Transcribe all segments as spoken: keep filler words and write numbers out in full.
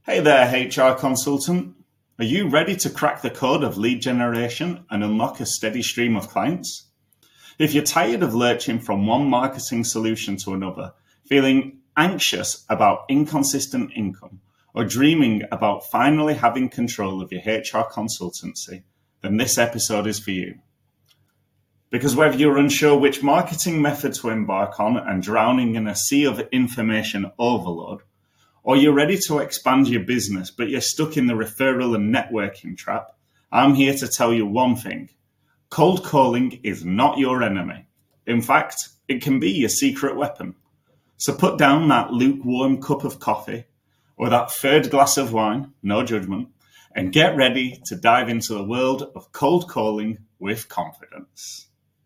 Hey there, H R consultant. Are you ready to crack the code of lead generation and unlock a steady stream of clients? If you're tired of lurching from one marketing solution to another, feeling anxious about inconsistent income, or dreaming about finally having control of your H R consultancy, then this episode is for you. Because whether you're unsure which marketing method to embark on and drowning in a sea of information overload, or you're ready to expand your business but you're stuck in the referral and networking trap, I'm here to tell you one thing. Cold calling is not your enemy. In fact, it can be your secret weapon. So put down that lukewarm cup of coffee or that third glass of wine, no judgment, and get ready to dive into the world of cold calling with confidence.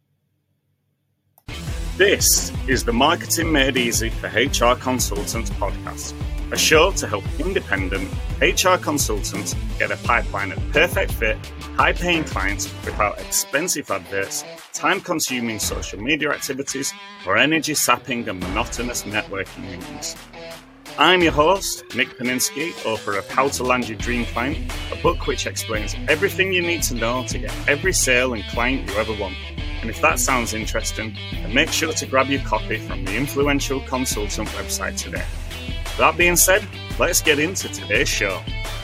This is the Marketing Made Easy for H R Consultants podcast, a show to help independent H R consultants get a pipeline of perfect fit, high-paying clients without expensive adverts, time-consuming social media activities, or energy-sapping and monotonous networking meetings. I'm your host, Nick Paninsky, author of How to Land Your Dream Client, a book which explains everything you need to know to get every sale and client you ever want. And if that sounds interesting, then make sure to grab your copy from the Influential Consultant website today. That being said, let's get into today's show.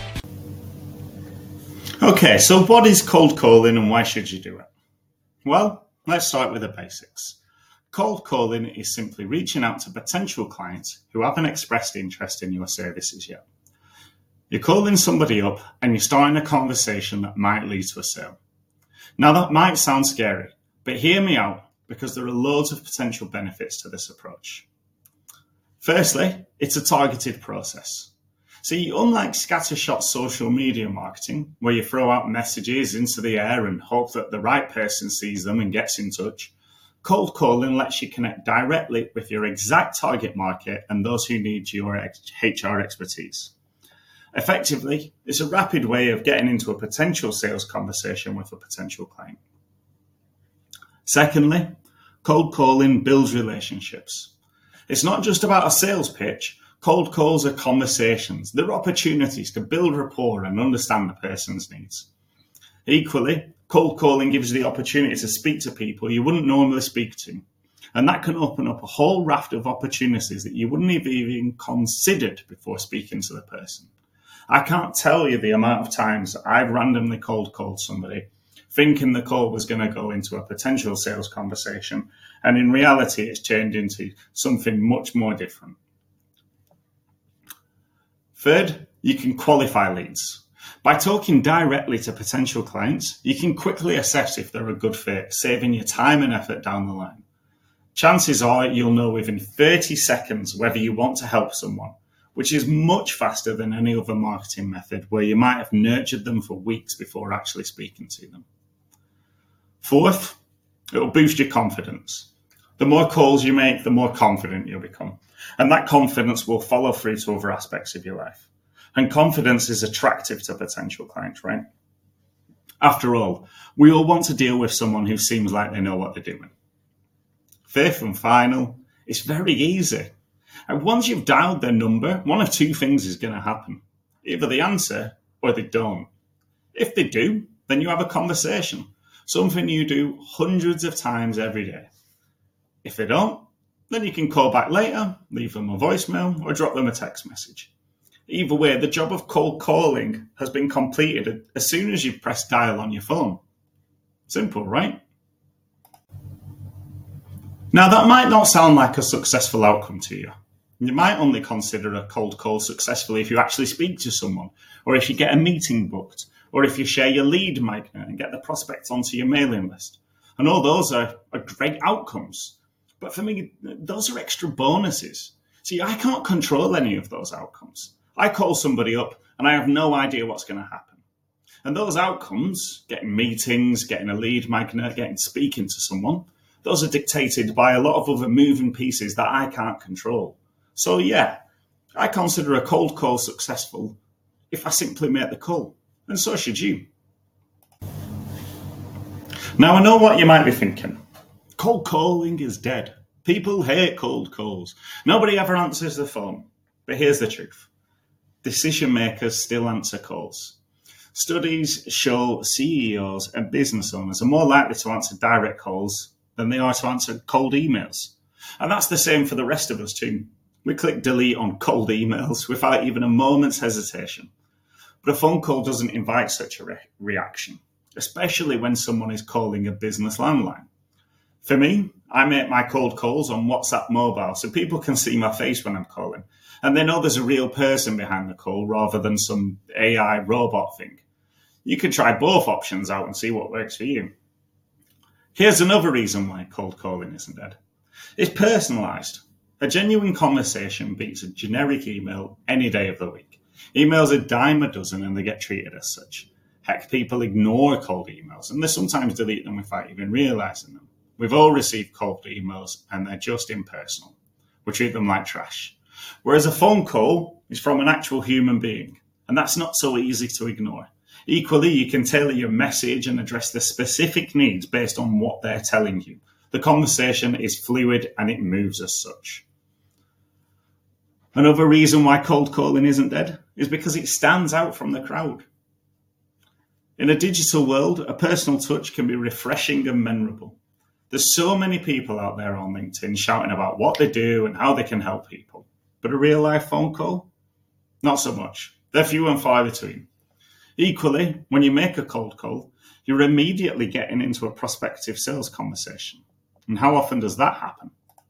Okay, so what is cold calling and why should you do it? Well, let's start with the basics. Cold calling is simply reaching out to potential clients who haven't expressed interest in your services yet. You're calling somebody up and you're starting a conversation that might lead to a sale. Now that might sound scary, but hear me out because there are loads of potential benefits to this approach. Firstly, it's a targeted process. See, unlike scattershot social media marketing, where you throw out messages into the air and hope that the right person sees them and gets in touch, cold calling lets you connect directly with your exact target market and those who need your H R expertise. Effectively, it's a rapid way of getting into a potential sales conversation with a potential client. Secondly, cold calling builds relationships. It's not just about a sales pitch. Cold calls are conversations. They're opportunities to build rapport and understand the person's needs. Equally, cold calling gives you the opportunity to speak to people you wouldn't normally speak to. And that can open up a whole raft of opportunities that you wouldn't have even considered before speaking to the person. I can't tell you the amount of times I've randomly cold called somebody thinking the call was going to go into a potential sales conversation, and in reality, it's turned into something much more different. Third, you can qualify leads. By talking directly to potential clients, you can quickly assess if they're a good fit, saving you time and effort down the line. Chances are you'll know within thirty seconds whether you want to help someone, which is much faster than any other marketing method where you might have nurtured them for weeks before actually speaking to them. Fourth, it will boost your confidence. The more calls you make, the more confident you'll become. And that confidence will follow through to other aspects of your life. And confidence is attractive to potential clients, right? After all, we all want to deal with someone who seems like they know what they're doing. Fifth and final, it's very easy. And once you've dialed their number, one of two things is going to happen. Either they answer or they don't. If they do, then you have a conversation. Something you do hundreds of times every day. If they don't, then you can call back later, leave them a voicemail, or drop them a text message. Either way, the job of cold calling has been completed as soon as you've pressed dial on your phone. Simple, right? Now, that might not sound like a successful outcome to you. You might only consider a cold call successful if you actually speak to someone, or if you get a meeting booked, or if you share your lead magnet and get the prospects onto your mailing list. And all those are, are great outcomes. But for me, those are extra bonuses. See, I can't control any of those outcomes. I call somebody up and I have no idea what's going to happen. And those outcomes, getting meetings, getting a lead magnet, getting speaking to someone, those are dictated by a lot of other moving pieces that I can't control. So yeah, I consider a cold call successful if I simply make the call. And so should you. Now, I know what you might be thinking. Cold calling is dead. People hate cold calls. Nobody ever answers the phone. But here's the truth. decision makers still answer calls. Studies show C E Os and business owners are more likely to answer direct calls than they are to answer cold emails. And that's the same for the rest of us too. We click delete on cold emails without even a moment's hesitation. But a phone call doesn't invite such a re- reaction, especially when someone is calling a business landline. For me, I make my cold calls on WhatsApp mobile so people can see my face when I'm calling. And they know there's a real person behind the call rather than some A I robot thing. You can try both options out and see what works for you. Here's another reason why cold calling isn't dead. It's personalised. A genuine conversation beats a generic email any day of the week. Emails are a dime a dozen and they get treated as such. Heck, people ignore cold emails and they sometimes delete them without even realising them. We've all received cold emails and they're just impersonal. We treat them like trash. Whereas a phone call is from an actual human being, and that's not so easy to ignore. Equally, you can tailor your message and address the specific needs based on what they're telling you. The conversation is fluid and it moves as such. Another reason why cold calling isn't dead is because it stands out from the crowd. In a digital world, a personal touch can be refreshing and memorable. There's so many people out there on LinkedIn shouting about what they do and how they can help people. But a real life phone call? Not so much. They're few and far between. Equally, when you make a cold call, you're immediately getting into a prospective sales conversation. And how often does that happen?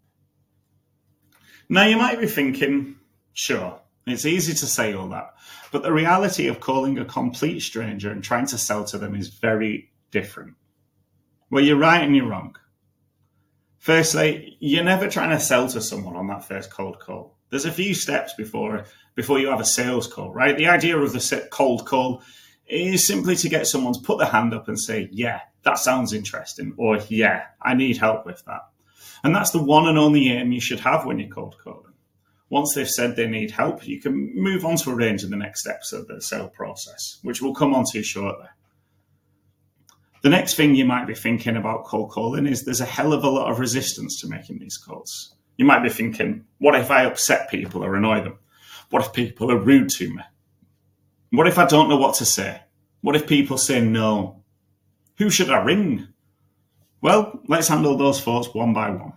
Now you might be thinking, sure, it's easy to say all that, but the reality of calling a complete stranger and trying to sell to them is very different. Well, you're right and you're wrong. Firstly, you're never trying to sell to someone on that first cold call. There's a few steps before before you have a sales call, right? The idea of the cold call is simply to get someone to put their hand up and say, yeah, that sounds interesting, or yeah, I need help with that. And that's the one and only aim you should have when you're cold calling. Once they've said they need help, you can move on to arranging the next steps of the sale process, which we'll come on to shortly. The next thing you might be thinking about cold calling is there's a hell of a lot of resistance to making these calls. You might be thinking, what if I upset people or annoy them? What if people are rude to me? What if I don't know what to say? What if people say no? Who should I ring? Well, let's handle those thoughts one by one.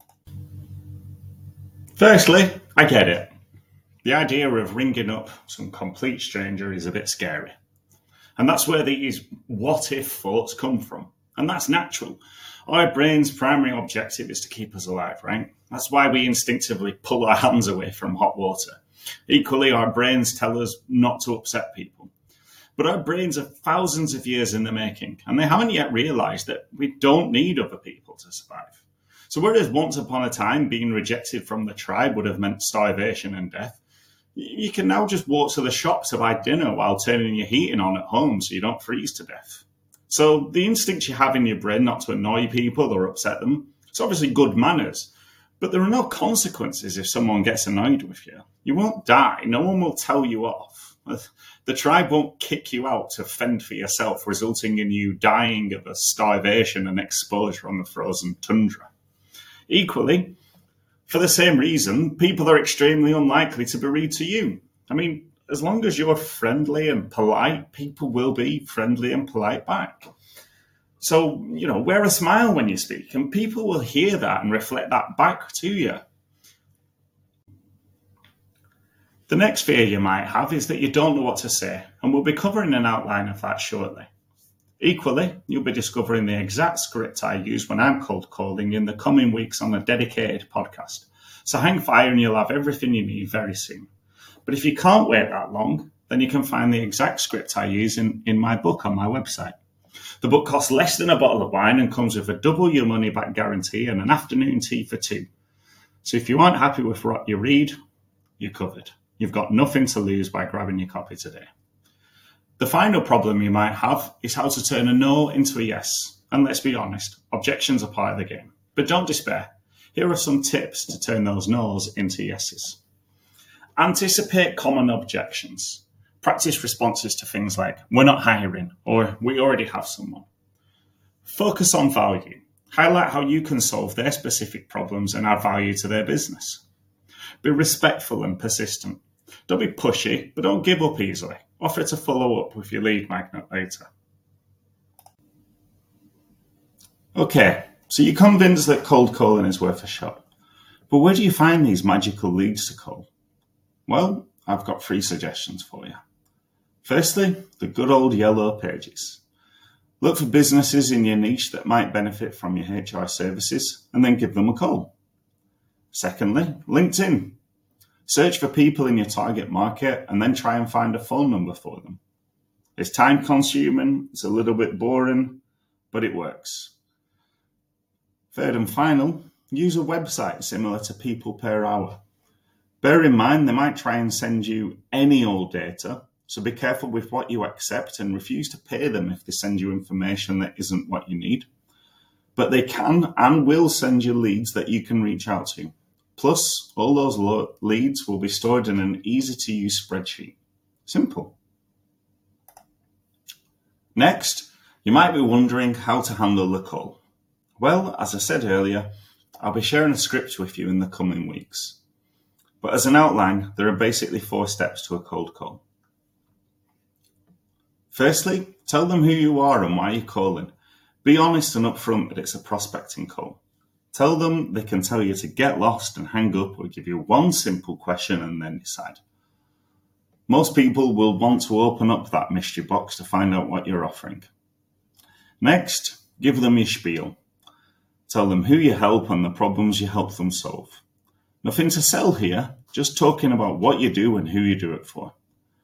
Firstly, I get it. The idea of ringing up some complete stranger is a bit scary. And that's where these what-if thoughts come from. And that's natural. Our brain's primary objective is to keep us alive, right? That's why we instinctively pull our hands away from hot water. Equally, our brains tell us not to upset people. But our brains are thousands of years in the making, and they haven't yet realised that we don't need other people to survive. So whereas once upon a time being rejected from the tribe would have meant starvation and death, you can now just walk to the shop to buy dinner while turning your heating on at home so you don't freeze to death. So the instinct you have in your brain not to annoy people or upset them, it's obviously good manners, but there are no consequences if someone gets annoyed with you. You won't die. No one will tell you off. The tribe won't kick you out to fend for yourself, resulting in you dying of a starvation and exposure on the frozen tundra. Equally, for the same reason, people are extremely unlikely to be rude to you. I mean, as long as you're friendly and polite, people will be friendly and polite back. So, you know, wear a smile when you speak, and people will hear that and reflect that back to you. The next fear you might have is that you don't know what to say, and we'll be covering an outline of that shortly. Equally, you'll be discovering the exact script I use when I'm cold calling in the coming weeks on a dedicated podcast. So hang fire and you'll have everything you need very soon. But if you can't wait that long, then you can find the exact script I use in, in my book on my website. The book costs less than a bottle of wine and comes with a double your money back guarantee and an afternoon tea for two. So if you aren't happy with what you read, you're covered. You've got nothing to lose by grabbing your copy today. The final problem you might have is how to turn a no into a yes. And let's be honest, objections are part of the game. But don't despair. Here are some tips to turn those no's into yeses. Anticipate common objections. Practice responses to things like, we're not hiring, or we already have someone. Focus on value. Highlight how you can solve their specific problems and add value to their business. Be respectful and persistent. Don't be pushy, but don't give up easily. Offer to follow up with your lead magnet later. Okay, so you're convinced that cold calling is worth a shot. But where do you find these magical leads to call? Well, I've got three suggestions for you. Firstly, the good old yellow pages. Look for businesses in your niche that might benefit from your H R services and then give them a call. Secondly, LinkedIn. Search for people in your target market and then try and find a phone number for them. It's time consuming, it's a little bit boring, but it works. Third and final, use a website similar to People Per Hour. Bear in mind they might try and send you any old data, so be careful with what you accept and refuse to pay them if they send you information that isn't what you need. But they can and will send you leads that you can reach out to. Plus, all those lo- leads will be stored in an easy-to-use spreadsheet. Simple. Next, you might be wondering how to handle the call. Well, as I said earlier, I'll be sharing a script with you in the coming weeks. But as an outline, there are basically four steps to a cold call. Firstly, tell them who you are and why you're calling. Be honest and upfront that it's a prospecting call. Tell them they can tell you to get lost and hang up or give you one simple question and then decide. Most people will want to open up that mystery box to find out what you're offering. Next, give them your spiel. Tell them who you help and the problems you help them solve. Nothing to sell here, just talking about what you do and who you do it for.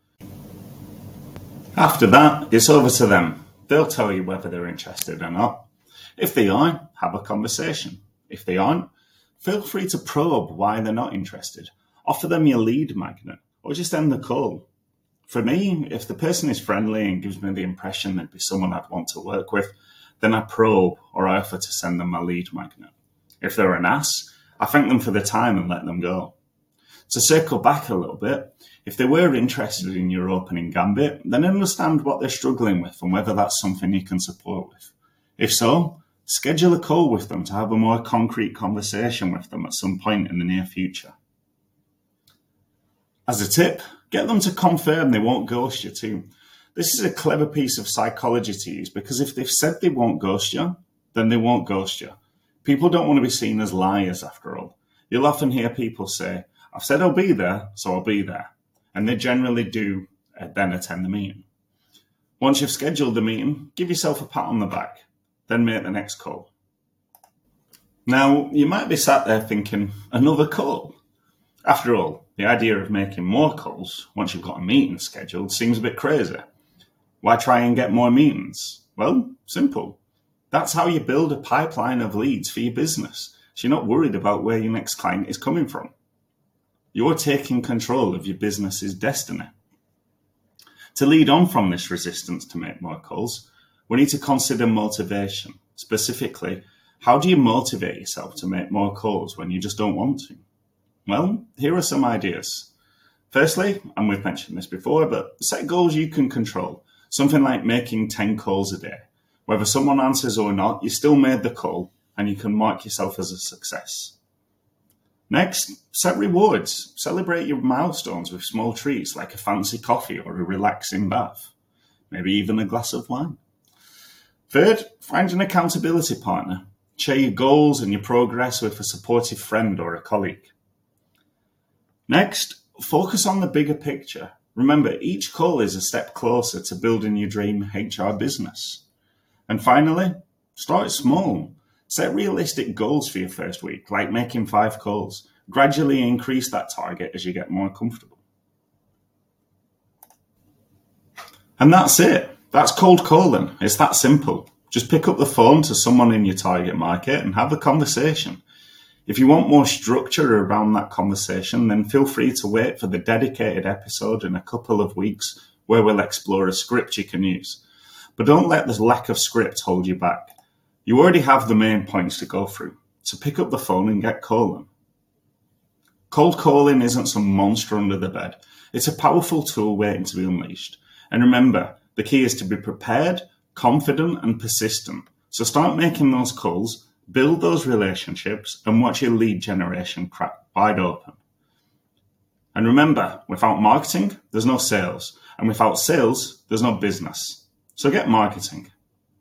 After that, it's over to them. They'll tell you whether they're interested or not. If they are, have a conversation. If they aren't, feel free to probe why they're not interested. Offer them your lead magnet, or just end the call. For me, if the person is friendly and gives me the impression they'd be someone I'd want to work with, then I probe or I offer to send them my lead magnet. If they're an ass, I thank them for the time and let them go. To circle back a little bit, if they were interested in your opening gambit, then understand what they're struggling with and whether that's something you can support with. If so, schedule a call with them to have a more concrete conversation with them at some point in the near future. As a tip, get them to confirm they won't ghost you too. This is a clever piece of psychology to use because if they've said they won't ghost you, then they won't ghost you. People don't want to be seen as liars after all. You'll often hear people say, I've said I'll be there, so I'll be there. And they generally do uh, then attend the meeting. Once you've scheduled the meeting, give yourself a pat on the back, then make the next call. Now, you might be sat there thinking, another call? After all, the idea of making more calls once you've got a meeting scheduled seems a bit crazy. Why try and get more meetings? Well, simple. That's how you build a pipeline of leads for your business, so you're not worried about where your next client is coming from. You're taking control of your business's destiny. To lead on from this resistance to make more calls, we need to consider motivation. Specifically, how do you motivate yourself to make more calls when you just don't want to? Well, here are some ideas. Firstly, and we've mentioned this before, but set goals you can control. Something like making ten calls a day. Whether someone answers or not, you still made the call and you can mark yourself as a success. Next, set rewards. Celebrate your milestones with small treats like a fancy coffee or a relaxing bath. Maybe even a glass of wine. Third, find an accountability partner. Share your goals and your progress with a supportive friend or a colleague. Next, focus on the bigger picture. Remember, each call is a step closer to building your dream H R business. And finally, start small. Set realistic goals for your first week, like making five calls. Gradually increase that target as you get more comfortable. And that's it. That's cold calling. It's that simple. Just pick up the phone to someone in your target market and have a conversation. If you want more structure around that conversation, then feel free to wait for the dedicated episode in a couple of weeks where we'll explore a script you can use. But don't let the lack of script hold you back. You already have the main points to go through, so pick up the phone and get calling. Cold calling isn't some monster under the bed. It's a powerful tool waiting to be unleashed. And remember, the key is to be prepared, confident, and persistent. So start making those calls, build those relationships, and watch your lead generation crack wide open. And remember, without marketing, there's no sales. And without sales, there's no business. So get marketing.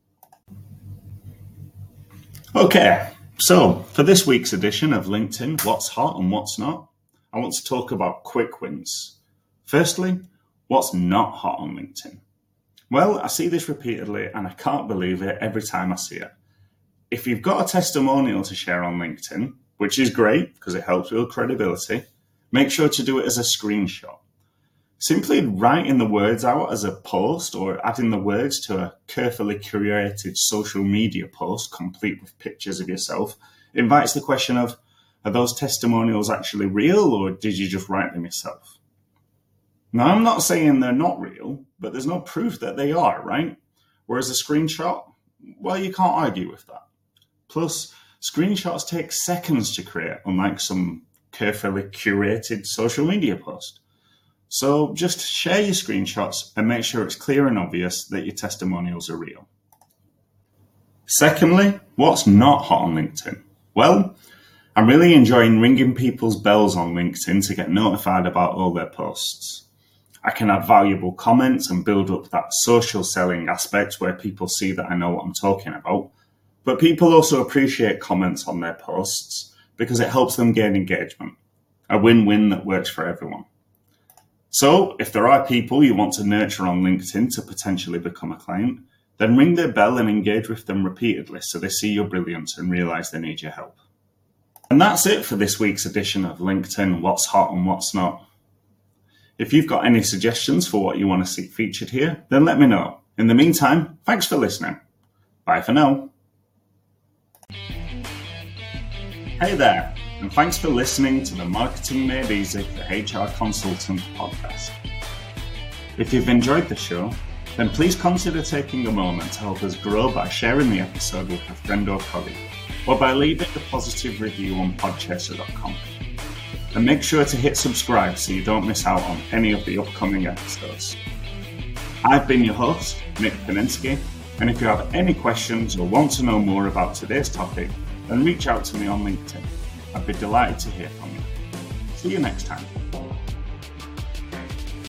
Okay, so for this week's edition of LinkedIn, What's Hot and What's Not, I want to talk about quick wins. Firstly, what's not hot on LinkedIn? Well, I see this repeatedly and I can't believe it every time I see it. If you've got a testimonial to share on LinkedIn, which is great because it helps build credibility, make sure to do it as a screenshot. Simply writing the words out as a post or adding the words to a carefully curated social media post complete with pictures of yourself invites the question of, are those testimonials actually real or did you just write them yourself? Now, I'm not saying they're not real, but there's no proof that they are, right? Whereas a screenshot, well, you can't argue with that. Plus, screenshots take seconds to create, unlike some carefully curated social media post. So just share your screenshots and make sure it's clear and obvious that your testimonials are real. Secondly, what's not hot on LinkedIn? Well, I'm really enjoying ringing people's bells on LinkedIn to get notified about all their posts. I can add valuable comments and build up that social selling aspect where people see that I know what I'm talking about. But people also appreciate comments on their posts because it helps them gain engagement. A win-win that works for everyone. So if there are people you want to nurture on LinkedIn to potentially become a client, then ring their bell and engage with them repeatedly so they see your brilliance and realize they need your help. And that's it for this week's edition of LinkedIn, What's Hot and What's Not. If you've got any suggestions for what you want to see featured here, then let me know. In the meantime, thanks for listening. Bye for now. Hey there, and thanks for listening to the Marketing Made Easy for H R Consultant podcast. If you've enjoyed the show, then please consider taking a moment to help us grow by sharing the episode with a friend or colleague, or by leaving a positive review on podchaser dot com. And make sure to hit subscribe so you don't miss out on any of the upcoming episodes. I've been your host, Nick Paninsky, and if you have any questions or want to know more about today's topic, then reach out to me on LinkedIn. I'd be delighted to hear from you. See you next time.